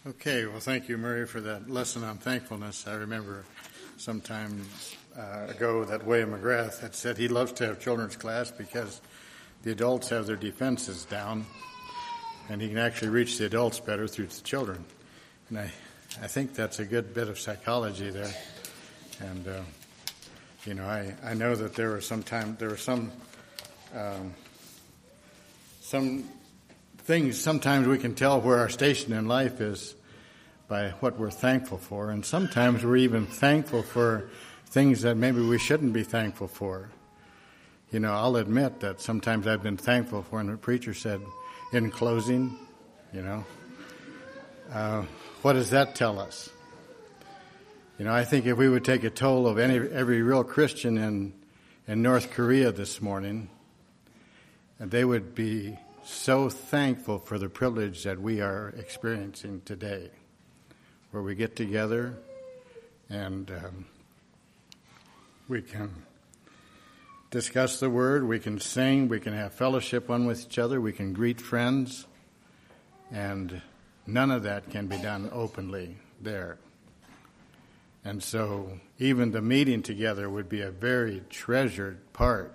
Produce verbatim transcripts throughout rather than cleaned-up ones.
Okay, well, thank you, Murray, for that lesson on thankfulness. I remember some time uh, ago that William McGrath had said he loves to have children's class because the adults have their defenses down, and he can actually reach the adults better through the children. And I, I think that's a good bit of psychology there. And, uh, you know, I, I know that there were some time, there were some, um, some things, sometimes we can tell where our station in life is by what we're thankful for, and sometimes we're even thankful for things that maybe we shouldn't be thankful for. You know, I'll admit that sometimes I've been thankful for when the preacher said, in closing, you know, uh, what does that tell us? You know, I think if we would take a toll of any every real Christian in in North Korea this morning, they would be so thankful for the privilege that we are experiencing today, where we get together and um, we can discuss the Word, we can sing, we can have fellowship one with each other, we can greet friends, and none of that can be done openly there. And so even the meeting together would be a very treasured part.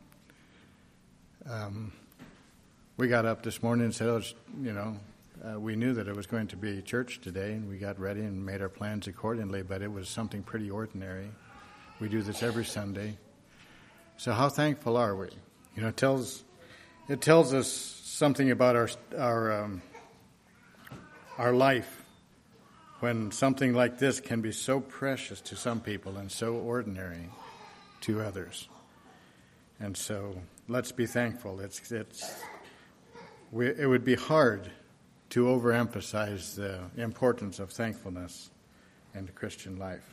Um, We got up this morning and said, oh, you know, uh, we knew that it was going to be church today, and we got ready and made our plans accordingly, but it was something pretty ordinary. We do this every Sunday. So how thankful are we? You know, it tells it tells us something about our our um, our life when something like this can be so precious to some people and so ordinary to others. And so let's be thankful. It's it's. We, it would be hard to overemphasize the importance of thankfulness in the Christian life.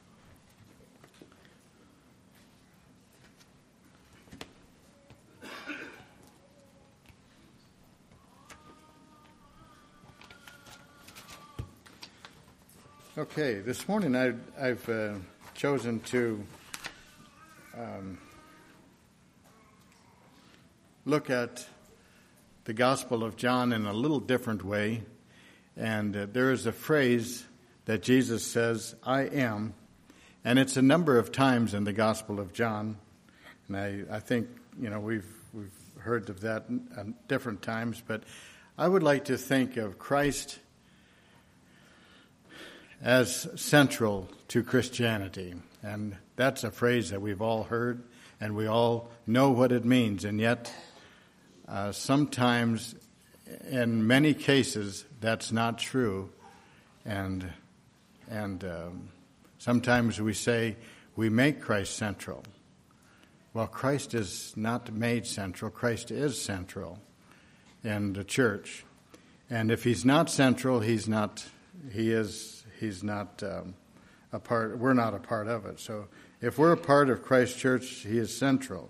Okay, this morning I, I've uh, chosen to um, look at the Gospel of John in a little different way. And uh, there is a phrase that Jesus says, I am. And it's a number of times in the Gospel of John. And I, I think, you know, we've, we've heard of that at different times. But I would like to think of Christ as central to Christianity. And that's a phrase that we've all heard and we all know what it means. And yet, Uh, sometimes, in many cases, that's not true, and and um, sometimes we say we make Christ central. Well, Christ is not made central. Christ is central in the church, and if he's not central, he's not. He is. He's not um, a part. We're not a part of it. So, if we're a part of Christ's church, he is central.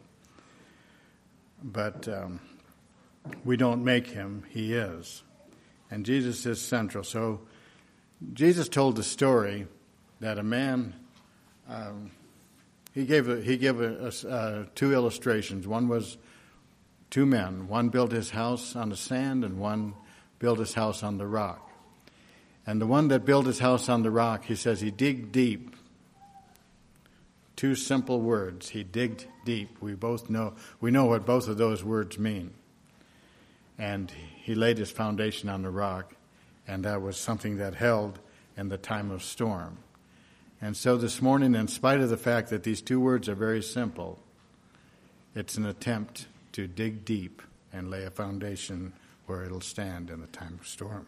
But Um, we don't make him, he is. And Jesus is central. So Jesus told the story that a man, um, he gave a, he gave a, a, uh, two illustrations. One was two men. One built his house on the sand and one built his house on the rock. And the one that built his house on the rock, he says he digged deep. Two simple words. He digged deep. We both know, we know what both of those words mean. And he laid his foundation on the rock, and that was something that held in the time of storm. And so this morning, in spite of the fact that these two words are very simple, it's an attempt to dig deep and lay a foundation where it'll stand in the time of storm.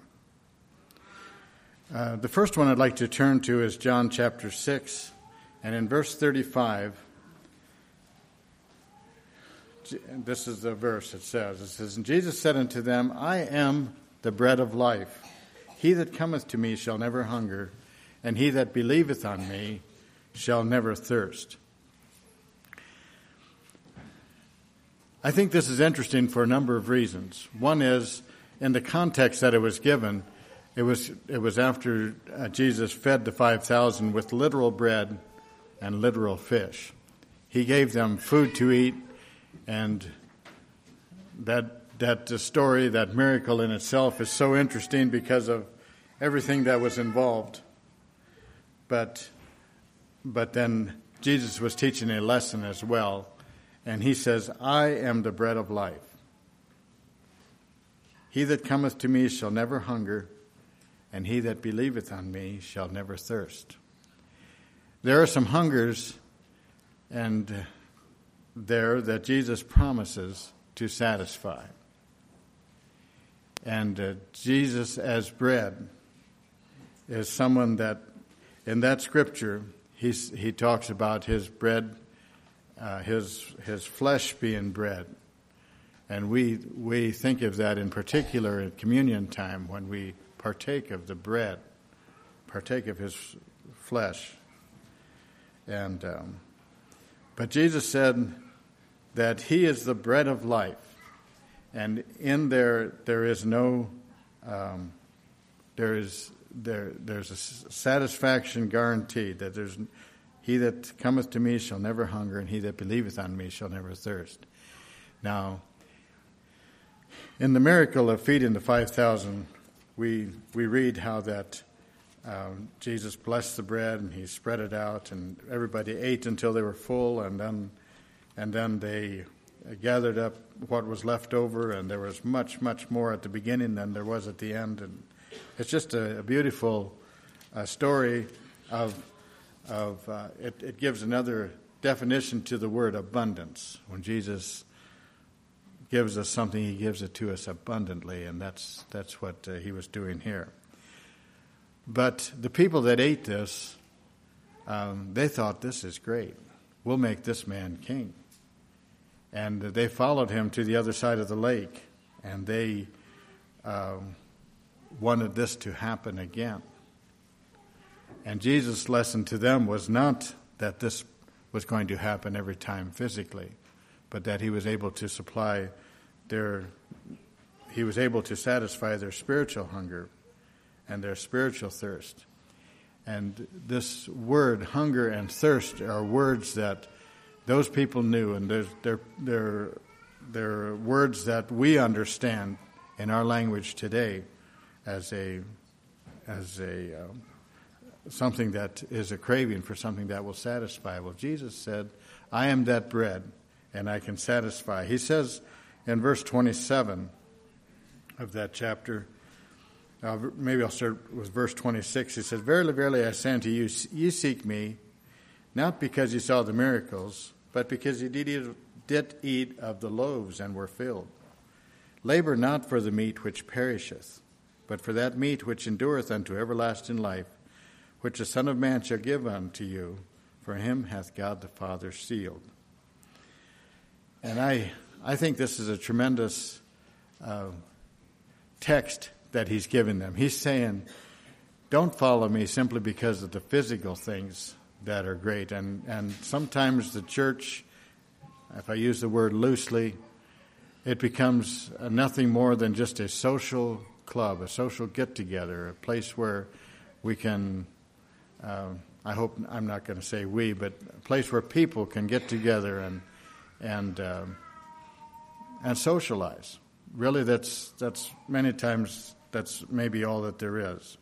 Uh, the first one I'd like to turn to is John chapter six, and in verse thirty-five, this is the verse it says. It says, and Jesus said unto them, I am the bread of life. He that cometh to me shall never hunger, and he that believeth on me shall never thirst. I think this is interesting for a number of reasons. One is, in the context that it was given, it was it was after uh, Jesus fed the five thousand with literal bread and literal fish. He gave them food to eat. And that that story, that miracle in itself is so interesting because of everything that was involved. But, but then Jesus was teaching a lesson as well. And he says, I am the bread of life. He that cometh to me shall never hunger, and he that believeth on me shall never thirst. There are some hungers and uh, there that Jesus promises to satisfy. And uh, Jesus as bread is someone that, in that scripture, he's, he talks about his bread, uh, his his flesh being bread. And we we think of that in particular at communion time when we partake of the bread, partake of his flesh. And um, but Jesus said that he is the bread of life, and in there there is no um, there is there there's a satisfaction guaranteed that there's he that cometh to me shall never hunger, and he that believeth on me shall never thirst. Now, in the miracle of feeding the five thousand, we we read how that um, Jesus blessed the bread and he spread it out, and everybody ate until they were full, and then and then they gathered up what was left over, and there was much much more at the beginning than there was at the end, and it's just a, a beautiful uh, story of of uh, it, it gives another definition to the word abundance. When Jesus gives us something, he gives it to us abundantly, and that's that's what uh, he was doing here. But the people that ate this, um, they thought, this is great. We'll make this man king. And they followed him to the other side of the lake, and they uh, wanted this to happen again. And Jesus' lesson to them was not that this was going to happen every time physically, but that he was able to supply their, he was able to satisfy their spiritual hunger and their spiritual thirst. And this word, hunger and thirst, are words that those people knew, and they're, they're, they're, they're words that we understand in our language today as a, as a uh, something that is a craving for something that will satisfy. Well, Jesus said, I am that bread, and I can satisfy. He says in verse twenty-seven of that chapter, uh, maybe I'll start with verse twenty-six. He says, Verily, verily, I say unto you, ye seek me, not because ye saw the miracles, but because ye did eat, did eat of the loaves and were filled. Labor not for the meat which perisheth, but for that meat which endureth unto everlasting life, which the Son of Man shall give unto you, for him hath God the Father sealed. And I I think this is a tremendous uh, text that he's given them. He's saying, don't follow me simply because of the physical things that are great. And, and sometimes the church, if I use the word loosely, it becomes nothing more than just a social club, a social get-together, a place where we can, uh, I hope I'm not going to say we, but a place where people can get together and and uh, and socialize. Really, that's that's many times that's maybe all that there is.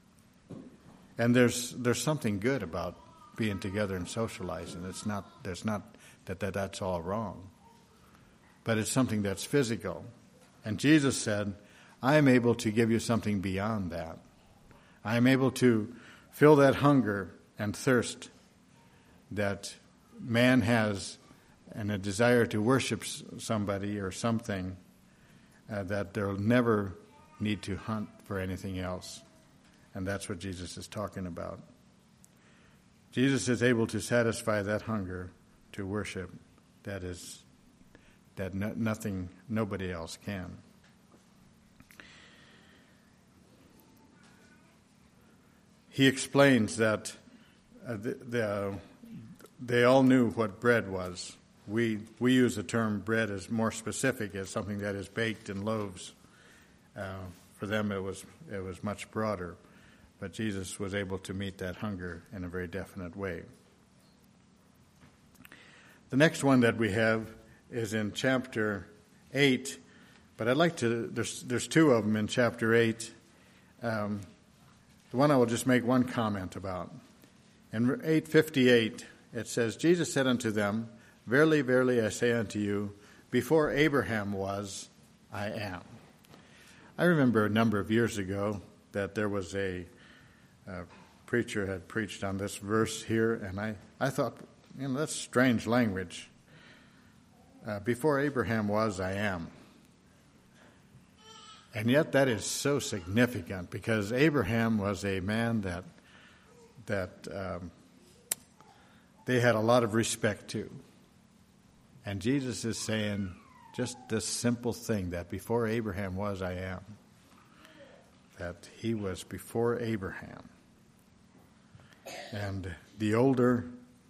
And there's there's something good about being together and socializing. It's not there's not that, that that's all wrong, but it's something that's physical. And Jesus said, I am able to give you something beyond that. I am able to fill that hunger and thirst that man has, and a desire to worship somebody or something, uh, that they'll never need to hunt for anything else. And that's what Jesus is talking about. Jesus is able to satisfy that hunger to worship that is that no, nothing, nobody else can. He explains that uh, the, the, uh, they all knew what bread was. We we use the term bread as more specific, as something that is baked in loaves. Uh, for them, it was it was much broader, but Jesus was able to meet that hunger in a very definite way. The next one that we have is in chapter eight, but I'd like to. There's there's two of them in chapter eight. Um, the one I will just make one comment about. In eight fifty-eight, it says, Jesus said unto them, Verily, verily, I say unto you, before Abraham was, I am. I remember a number of years ago that there was a, a preacher had preached on this verse here, and I, I thought, you know, that's strange language. Uh, before Abraham was, I am. And yet that is so significant, because Abraham was a man that that um, they had a lot of respect to. And Jesus is saying just this simple thing, that before Abraham was, I am. That he was before Abraham. And the older,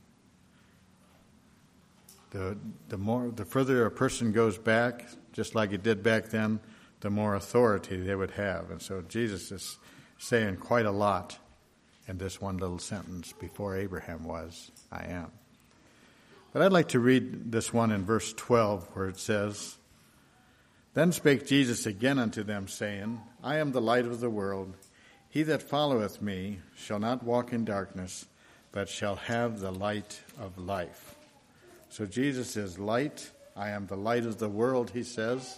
the the more, the further a person goes back, just like it did back then, the more authority they would have. And so Jesus is saying quite a lot in this one little sentence, before Abraham was, I am. But I'd like to read this one in verse twelve, where it says, Then spake Jesus again unto them, saying, I am the light of the world. He that followeth me shall not walk in darkness, but shall have the light of life. So Jesus is light. I am the light of the world, he says.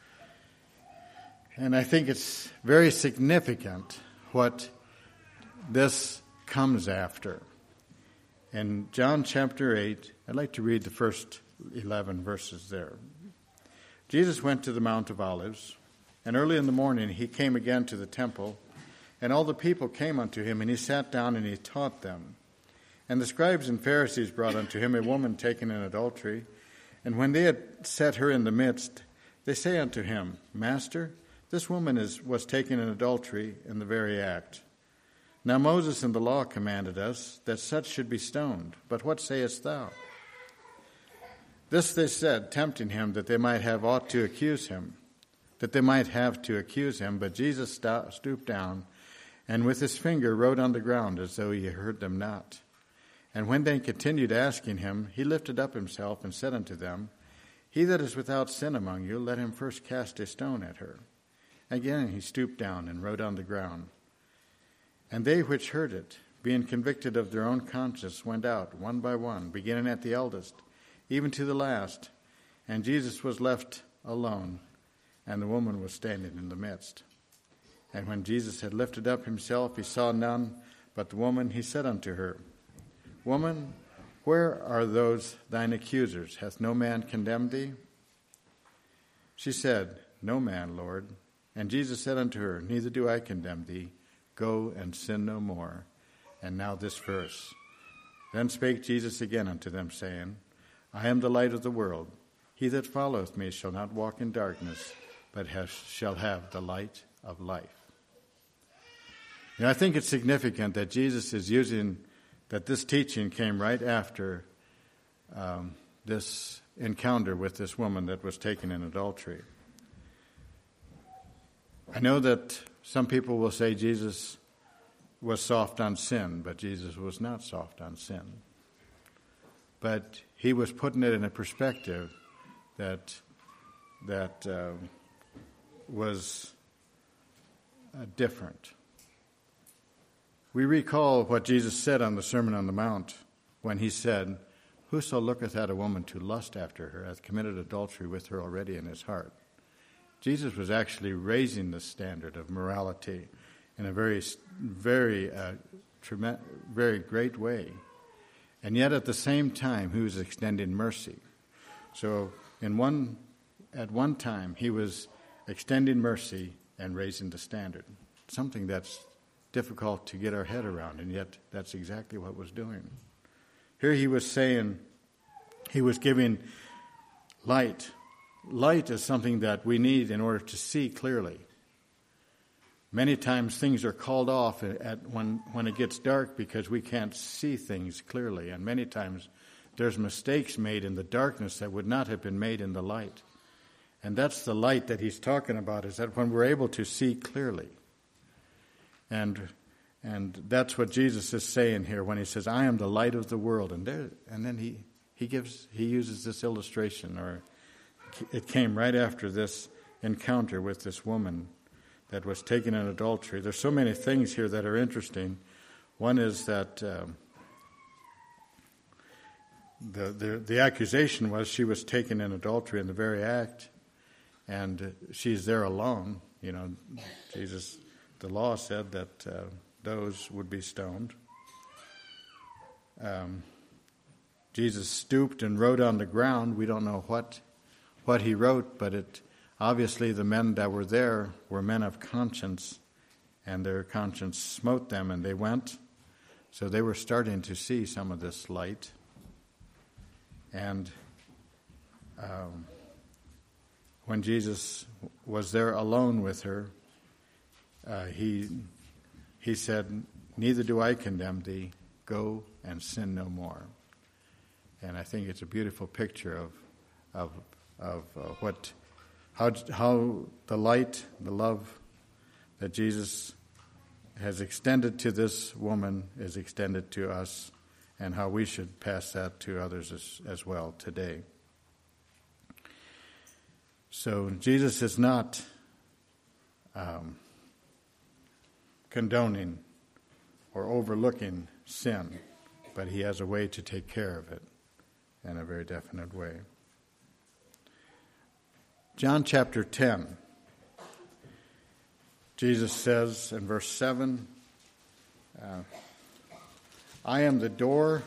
And I think it's very significant what this comes after. In John chapter eight, I'd like to read the first eleven verses there. Jesus went to the Mount of Olives, and early in the morning he came again to the temple, and all the people came unto him, and he sat down and he taught them. And the scribes and Pharisees brought unto him a woman taken in adultery, and when they had set her in the midst, they say unto him, Master, this woman is was taken in adultery in the very act. Now Moses in the law commanded us that such should be stoned. But what sayest thou? This they said, tempting him, that they might have aught to accuse him, that they might have to accuse him. But Jesus stooped down, and with his finger wrote on the ground, as though he heard them not. And when they continued asking him, he lifted up himself and said unto them, He that is without sin among you, let him first cast a stone at her. Again he stooped down and wrote on the ground. And they which heard it, being convicted of their own conscience, went out, one by one, beginning at the eldest, even to the last. And Jesus was left alone, and the woman was standing in the midst. And when Jesus had lifted up himself, he saw none but the woman. He said unto her, Woman, where are those thine accusers? Hath no man condemned thee? She said, No man, Lord. And Jesus said unto her, Neither do I condemn thee. Go and sin no more. And now this verse. Then spake Jesus again unto them, saying, I am the light of the world. He that followeth me shall not walk in darkness, but has, shall have the light of life. You know, I think it's significant that Jesus is using, that this teaching came right after um, this encounter with this woman that was taken in adultery. I know that some people will say Jesus was soft on sin, but Jesus was not soft on sin. But he was putting it in a perspective that that uh, was uh, different. We recall what Jesus said on the Sermon on the Mount when he said, Whoso looketh at a woman to lust after her hath committed adultery with her already in his heart. Jesus was actually raising the standard of morality in a very, very, uh, trem- very great way. And yet at the same time, he was extending mercy. So in one, at one time, he was extending mercy and raising the standard, something that's difficult to get our head around, and yet that's exactly what was doing. Here he was saying, he was giving light. Light is something that we need in order to see clearly. Many times things are called off at when, when it gets dark because we can't see things clearly. And many times there's mistakes made in the darkness that would not have been made in the light. And that's the light that he's talking about, is that when we're able to see clearly. And and that's what Jesus is saying here when he says, I am the light of the world. And there, and then he, he gives he uses this illustration, or it came right after this encounter with this woman that was taken in adultery. There's so many things here that are interesting. One is that um, the, the the accusation was she was taken in adultery in the very act, and she's there alone. You know, Jesus, the law said that uh, those would be stoned. Um, Jesus stooped and wrote on the ground. We don't know what what he wrote, but it obviously the men that were there were men of conscience, and their conscience smote them, and they went. So they were starting to see some of this light. And um, when Jesus was there alone with her, uh, he he said, "Neither do I condemn thee. Go and sin no more." And I think it's a beautiful picture of of of uh, what how how the light, the love that Jesus has extended to this woman is extended to us, and how we should pass that to others as, as well today. So Jesus is not um, condoning or overlooking sin, but he has a way to take care of it in a very definite way. John chapter ten. Jesus says in verse seven, uh, I am the door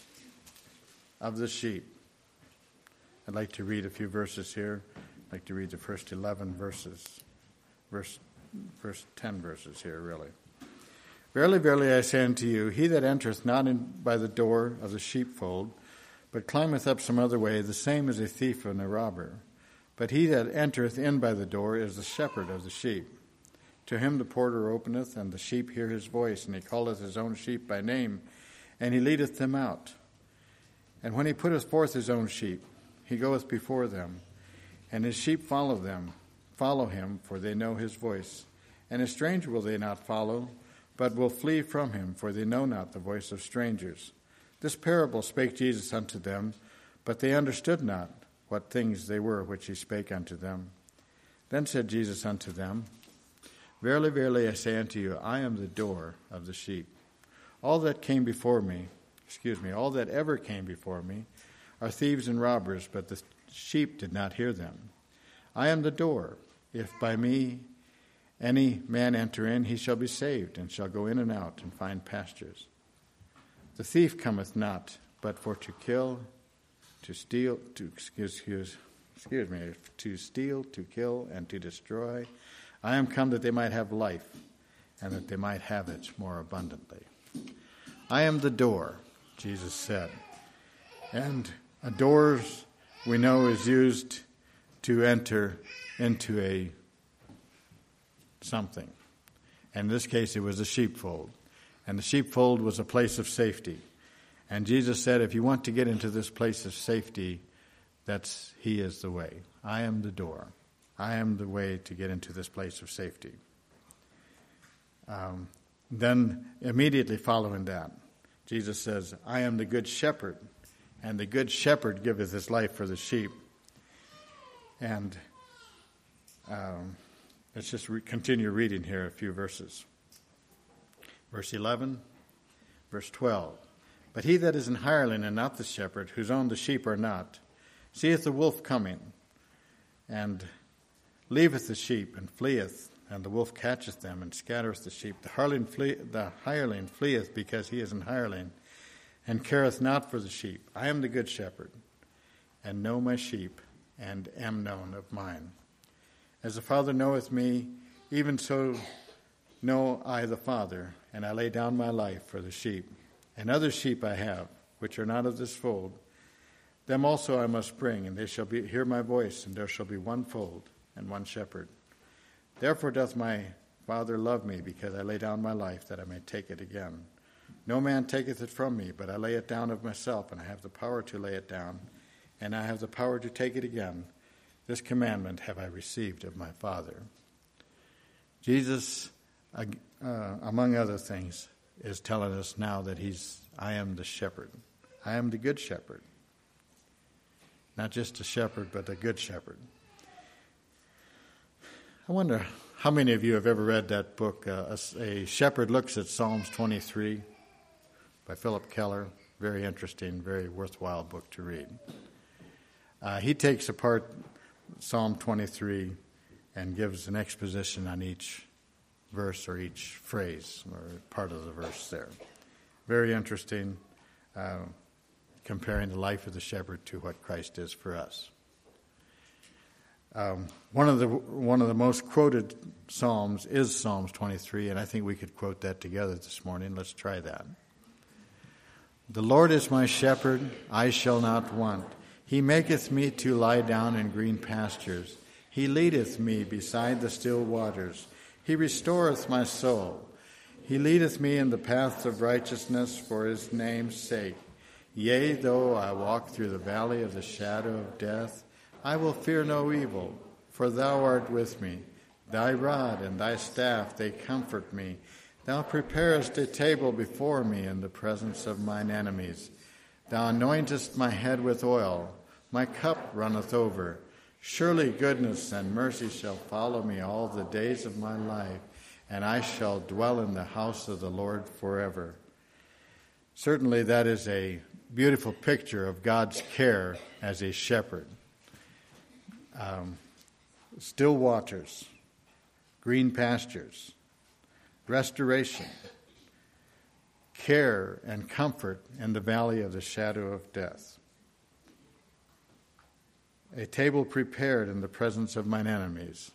of the sheep. I'd like to read a few verses here. I'd like to read the first eleven verses, verse, first ten verses here, really. Verily, verily, I say unto you, he that entereth not in by the door of the sheepfold, but climbeth up some other way, the same is a thief and a robber. But he that entereth in by the door is the shepherd of the sheep. To him the porter openeth, and the sheep hear his voice, and he calleth his own sheep by name, and he leadeth them out. And when he putteth forth his own sheep, he goeth before them, and his sheep follow them, follow him, for they know his voice. And a stranger will they not follow, but will flee from him, for they know not the voice of strangers. This parable spake Jesus unto them, but they understood not what things they were which he spake unto them. Then said Jesus unto them, Verily, verily, I say unto you, I am the door of the sheep. All that came before me, excuse me, all that ever came before me are thieves and robbers, but the sheep did not hear them. I am the door. If by me any man enter in, he shall be saved, and shall go in and out and find pastures. The thief cometh not, but for to kill, to steal, to excuse, excuse, excuse me, to steal, to kill, and to destroy. I am come that they might have life, and that they might have it more abundantly. I am the door, Jesus said. And a door, we know, is used to enter into a something. In this case, it was a sheepfold. And the sheepfold was a place of safety. And Jesus said, if you want to get into this place of safety, that's he is the way. I am the door. I am the way to get into this place of safety. Um, then immediately following that, Jesus says, I am the good shepherd, and the good shepherd giveth his life for the sheep. And um, let's just re- continue reading here a few verses. Verse eleven, verse twelve. But he that is an hireling and not the shepherd, whose own the sheep are not, seeth the wolf coming, and leaveth the sheep, and fleeth, and the wolf catcheth them, and scattereth the sheep. The hireling, flee, the hireling fleeth, because he is an hireling, and careth not for the sheep. I am the good shepherd, and know my sheep, and am known of mine. As the Father knoweth me, even so know I the Father, and I lay down my life for the sheep. And other sheep I have, which are not of this fold, them also I must bring, and they shall be, hear my voice, and there shall be one fold and one shepherd. Therefore doth my Father love me, because I lay down my life, that I may take it again. No man taketh it from me, but I lay it down of myself, and I have the power to lay it down, and I have the power to take it again. This commandment have I received of my Father. Jesus, uh, among other things, is telling us now that he's, I am the shepherd. I am the good shepherd. Not just a shepherd, but a good shepherd. I wonder How many of you have ever read that book, uh, A, a Shepherd Looks at Psalms twenty-three by Philip Keller? Very interesting, very worthwhile book to read. Uh, he takes apart Psalm twenty-three and gives an exposition on each verse or each phrase or part of the verse there. Very interesting, uh, comparing the life of the shepherd to what Christ is for us. Um, one of the one of the most quoted psalms is Psalms twenty-three, and I think we could quote that together this morning. Let's try that. The Lord is my shepherd, I shall not want. He maketh me to lie down in green pastures. He leadeth me beside the still waters. He restoreth my soul. He leadeth me in the paths of righteousness for his name's sake. Yea, though I walk through the valley of the shadow of death, I will fear no evil, for thou art with me. Thy rod and thy staff, they comfort me. Thou preparest a table before me in the presence of mine enemies. Thou anointest my head with oil. My cup runneth over. Surely goodness and mercy shall follow me all the days of my life, and I shall dwell in the house of the Lord forever. Certainly that is a beautiful picture of God's care as a shepherd. Um, still waters, green pastures, restoration, care and comfort in the valley of the shadow of death. A table prepared in the presence of mine enemies.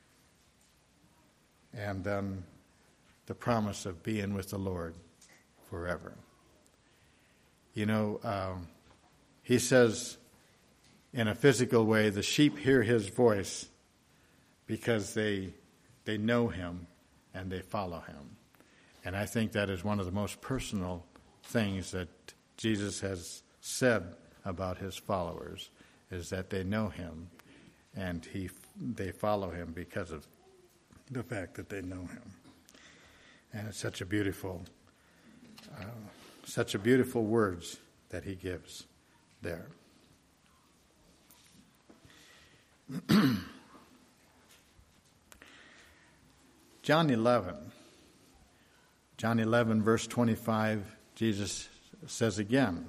And then the promise of being with the Lord forever. You know, um, he says in a physical way, the sheep hear his voice because they they know him and they follow him. And I think that is one of the most personal things that Jesus has said about his followers, is that they know him and he they follow him because of the fact that they know him. And it's such a beautiful, uh, such a beautiful words that he gives there. John eleven. John eleven, verse twenty-five, Jesus says again,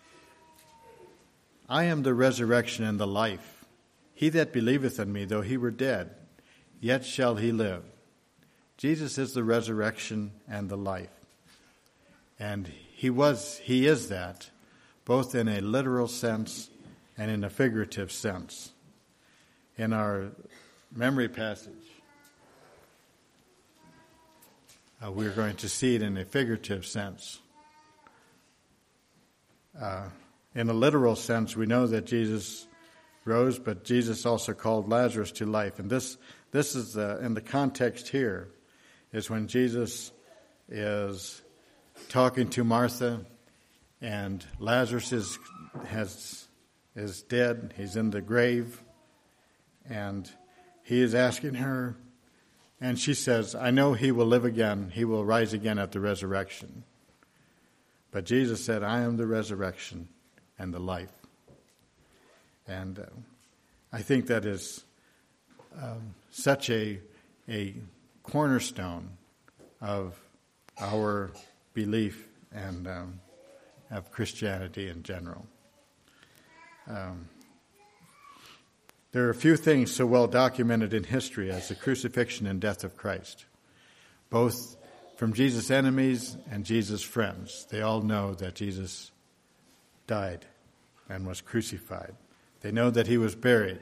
I am the resurrection and the life. He that believeth in me, though he were dead, yet shall he live. Jesus is the resurrection and the life. And he was, he is that, both in a literal sense and in a figurative sense. In our memory passage, uh, we're going to see it in a figurative sense. Uh, in a literal sense, we know that Jesus rose, but Jesus also called Lazarus to life. And this this is the, in the context here, is when Jesus is talking to Martha, and Lazarus is has is dead. He's in the grave, and he is asking her, and she says, I know he will live again. He will rise again at the resurrection. But Jesus said, I am the resurrection and the life. And uh, I think that is um, such a a cornerstone of our belief and um, of Christianity in general. Um, there are a few things so well documented in history as the crucifixion and death of Christ, both from Jesus' enemies and Jesus' friends. They all know that Jesus died and was crucified. They know that he was buried.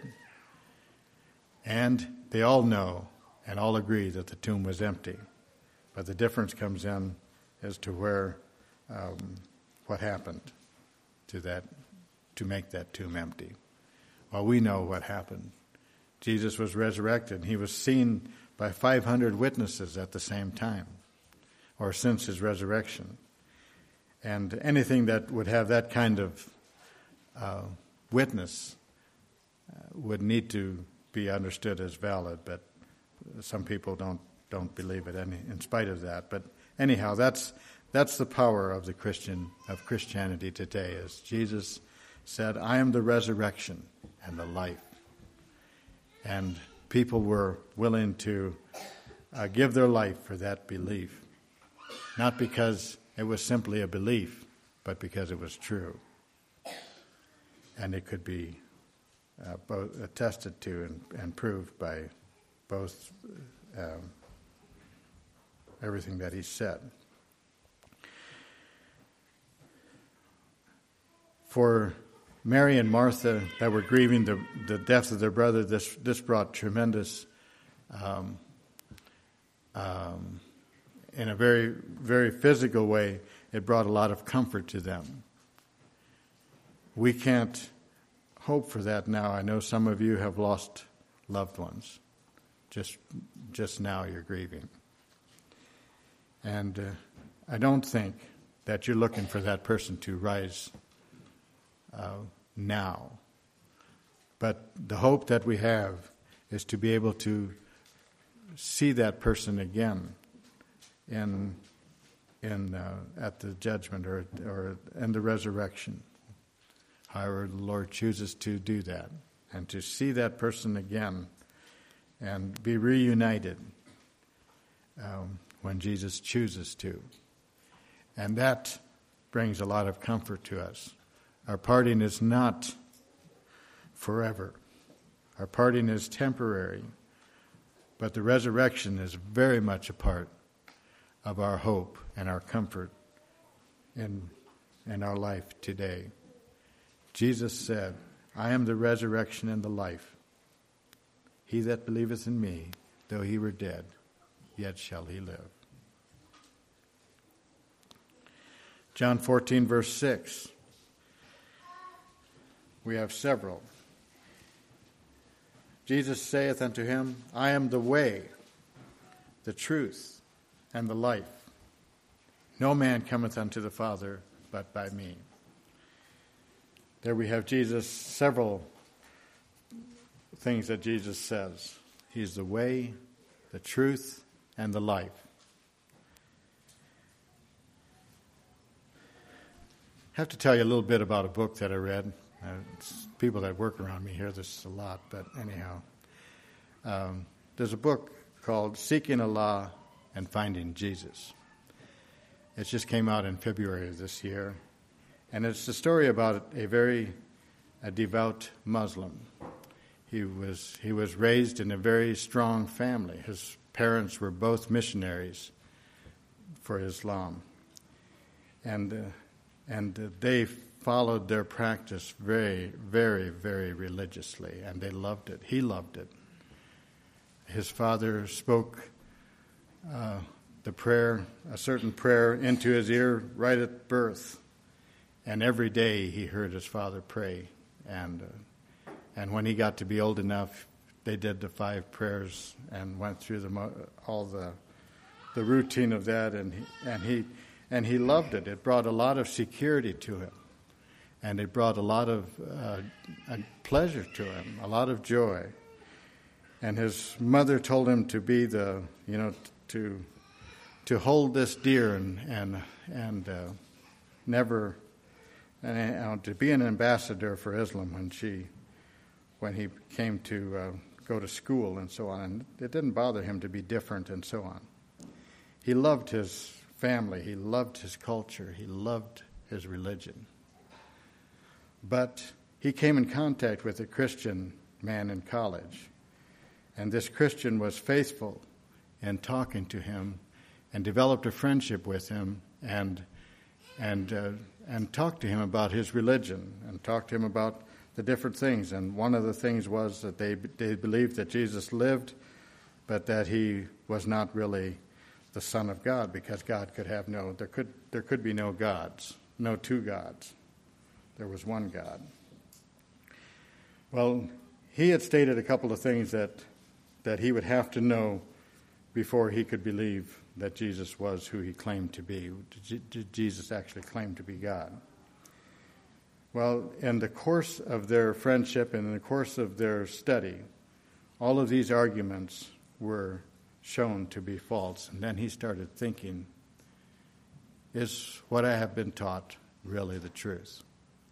And they all know and all agree that the tomb was empty. But the difference comes in as to where, um, what happened to that, to make that tomb empty. Well, we know what happened. Jesus was resurrected. He was seen by five hundred witnesses at the same time, or since his resurrection. And anything that would have that kind of uh, witness uh, would need to be understood as valid, but some people don't don't believe it any, in spite of that. But anyhow, that's that's the power of the Christian of Christianity today, as Jesus said, I am the resurrection and the life. And people were willing to uh, give their life for that belief. Not because it was simply a belief, but because it was true. And it could be uh, both attested to and, and proved by both um, everything that he said. For Mary and Martha that were grieving the, the death of their brother, this this brought tremendous, um, um, in a very, very physical way, it brought a lot of comfort to them. We can't hope for that now. I know some of you have lost loved ones. Just, just now you're grieving. And uh, I don't think that you're looking for that person to rise Uh, now. But the hope that we have is to be able to see that person again in in uh, at the judgment or or in the resurrection. However the Lord chooses to do that, and to see that person again and be reunited um, when Jesus chooses to. And that brings a lot of comfort to us. Our parting is not forever. Our parting is temporary. But the resurrection is very much a part of our hope and our comfort in, in our life today. Jesus said, I am the resurrection and the life. He that believeth in me, though he were dead, yet shall he live. John fourteen, verse six. We have several. Jesus saith unto him, I am the way, the truth, and the life. No man cometh unto the Father but by me. There we have Jesus, several things that Jesus says. He's the way, the truth, and the life. I have to tell you a little bit about a book that I read. Uh, people that work around me hear this a lot, but anyhow. Um, there's a book called Seeking Allah and Finding Jesus. It just came out in February of this year. And it's the story about a very a devout Muslim. He was he was raised in a very strong family. His parents were both missionaries for Islam. And, uh, and uh, they followed their practice very, very, very religiously, and they loved it. He loved it. His father spoke uh, the prayer, a certain prayer, into his ear right at birth, and every day he heard his father pray. And uh, and when he got to be old enough, they did the five prayers and went through the all the the routine of that, and he, and he and he loved it. It brought a lot of security to him. And it brought a lot of uh, pleasure to him, a lot of joy. And his mother told him to be the, you know, to to hold this dear and and and uh, never, and uh, to be an ambassador for Islam when she, when he came to uh, go to school and so on. And it didn't bother him to be different and so on. He loved his family. He loved his culture. He loved his religion. But he came in contact with a Christian man in college. And this Christian was faithful in talking to him and developed a friendship with him and and uh, and talked to him about his religion and talked to him about the different things. And one of the things was that they they believed that Jesus lived, but that he was not really the Son of God, because God could have no, there could there could be no gods, no two gods. There was one God. Well, he had stated a couple of things that that he would have to know before he could believe that Jesus was who he claimed to be. Did Jesus actually claim to be God? Well, in the course of their friendship and in the course of their study, all of these arguments were shown to be false. And then he started thinking, is what I have been taught really the truth?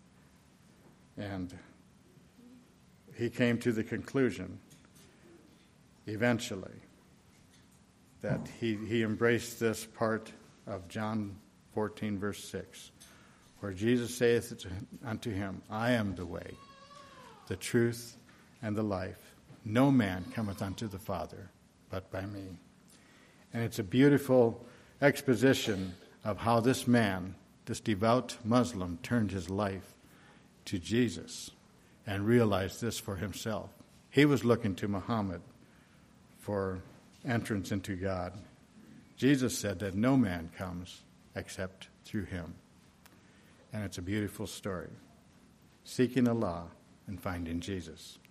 And he came to the conclusion eventually, that he, he embraced this part of John fourteen, verse six, where Jesus saith unto him, I am the way, the truth, and the life. No man cometh unto the Father but by me. And it's a beautiful exposition of how this man, this devout Muslim, turned his life to Jesus and realized this for himself. He was looking to Muhammad for entrance into God. Jesus said that no man comes except through him. And it's a beautiful story. Seeking Allah and finding Jesus.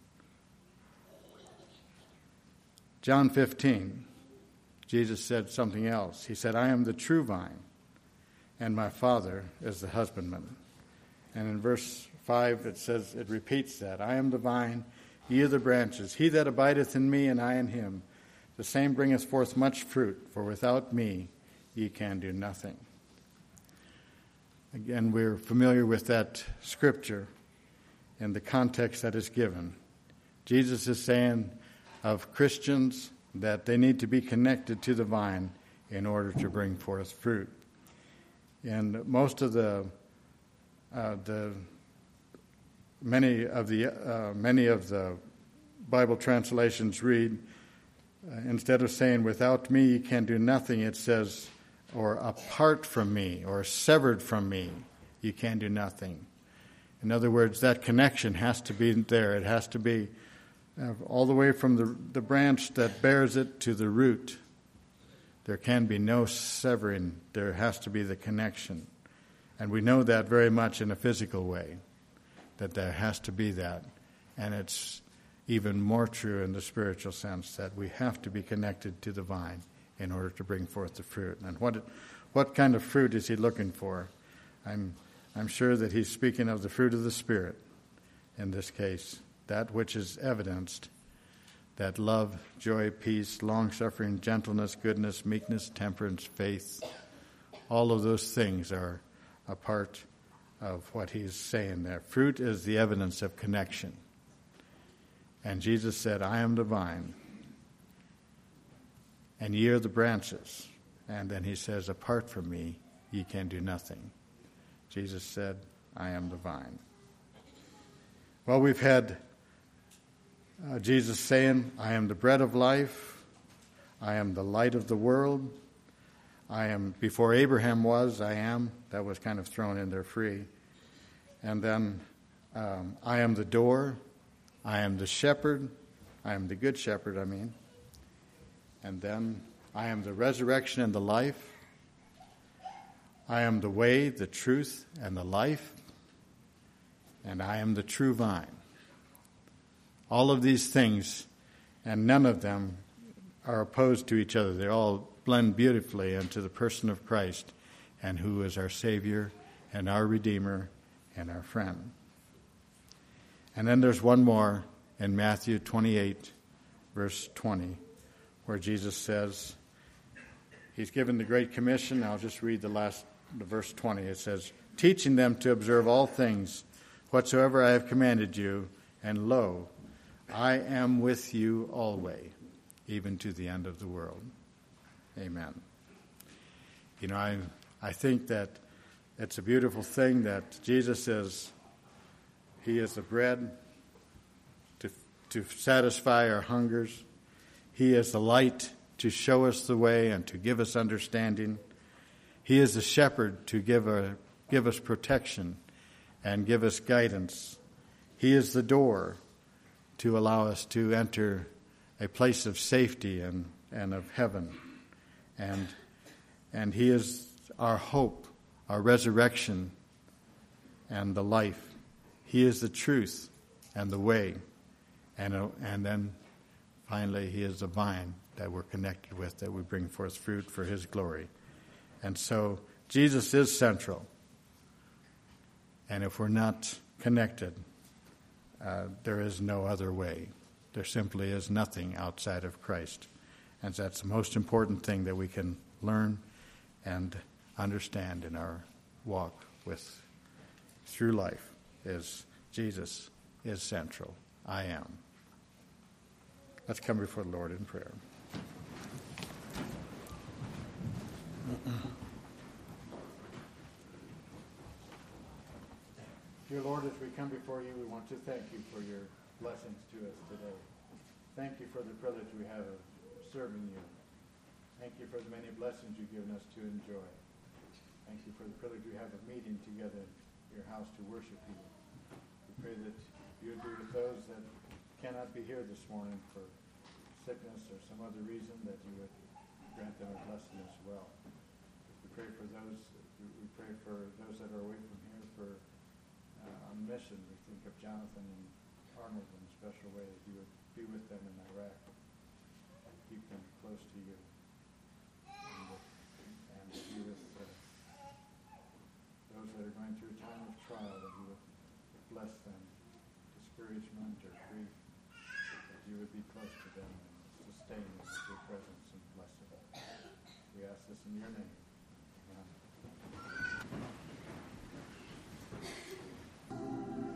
John fifteen, Jesus said something else. He said, I am the true vine, and my Father is the husbandman. And in verse five, it says, it repeats that. I am the vine, ye are the branches. He that abideth in me, and I in him, the same bringeth forth much fruit, for without me ye can do nothing. Again, we're familiar with that scripture in the context that is given. Jesus is saying of Christians that they need to be connected to the vine in order to bring forth fruit. And most of the uh, the many of the uh, many of the Bible translations read uh, instead of saying without me you can do nothing, it says or apart from me or severed from me you can do nothing. In other words, that connection has to be there. It has to be Uh, all the way from the, the branch that bears it to the root. There can be no severing. There has to be the connection. And we know that very much in a physical way, that there has to be that. And it's even more true in the spiritual sense that we have to be connected to the vine in order to bring forth the fruit. And what what kind of fruit is he looking for? I'm I'm sure that he's speaking of the fruit of the Spirit in this case. That which is evidenced, that love, joy, peace, long-suffering, gentleness, goodness, meekness, temperance, faith, all of those things are a part of what he's saying there. Fruit is the evidence of connection. And Jesus said, I am the vine, and ye are the branches. And then he says, apart from me, ye can do nothing. Jesus said, I am the vine. Well, we've had Uh, Jesus saying, I am the bread of life. I am the light of the world. I am, before Abraham was, I am. That was kind of thrown in there free. And then, um, I am the door. I am the shepherd. I am the good shepherd, I mean. And then, I am the resurrection and the life. I am the way, the truth, and the life. And I am the true vine. All of these things, and none of them are opposed to each other. They all blend beautifully into the person of Christ, and who is our Savior and our Redeemer and our friend. And then there's one more in Matthew twenty-eight, verse twenty, where Jesus says, he's given the Great Commission. I'll just read the last, the verse twenty. It says, teaching them to observe all things whatsoever I have commanded you, and lo, I am with you always, even to the end of the world. Amen. You know, I I think that it's a beautiful thing that Jesus is, he is the bread to to satisfy our hungers. He is the light to show us the way and to give us understanding. He is the shepherd to give a, give us protection and give us guidance. He is the door to allow us to enter a place of safety and, and of heaven. And and he is our hope, our resurrection, and the life. He is the truth and the way. And, uh, and then finally he is the vine that we're connected with, that we bring forth fruit for his glory. And so Jesus is central. And if we're not connected, uh, there is no other way. There simply is nothing outside of Christ. And that's the most important thing that we can learn and understand in our walk with through life, is Jesus is central. I am. Let's come before the Lord in prayer. Dear Lord, as we come before you, we want to thank you for your blessings to us today. Thank you for the privilege we have of serving you. Thank you for the many blessings you've given us to enjoy. Thank you for the privilege we have of meeting together in your house to worship you. We pray that you would be with those that cannot be here this morning for sickness or some other reason, that you would grant them a blessing as well. We pray for those, we pray for those that are away from here for uh, on mission. We think of Jonathan and Arnold in a special way, that you would be with them in Iraq, keep them close to you, and, uh, and be with uh, those that are going through a time of trial, that you would bless them, discouragement or grief, that you would be close to them and sustain them with your presence and blessing. We ask this in your name.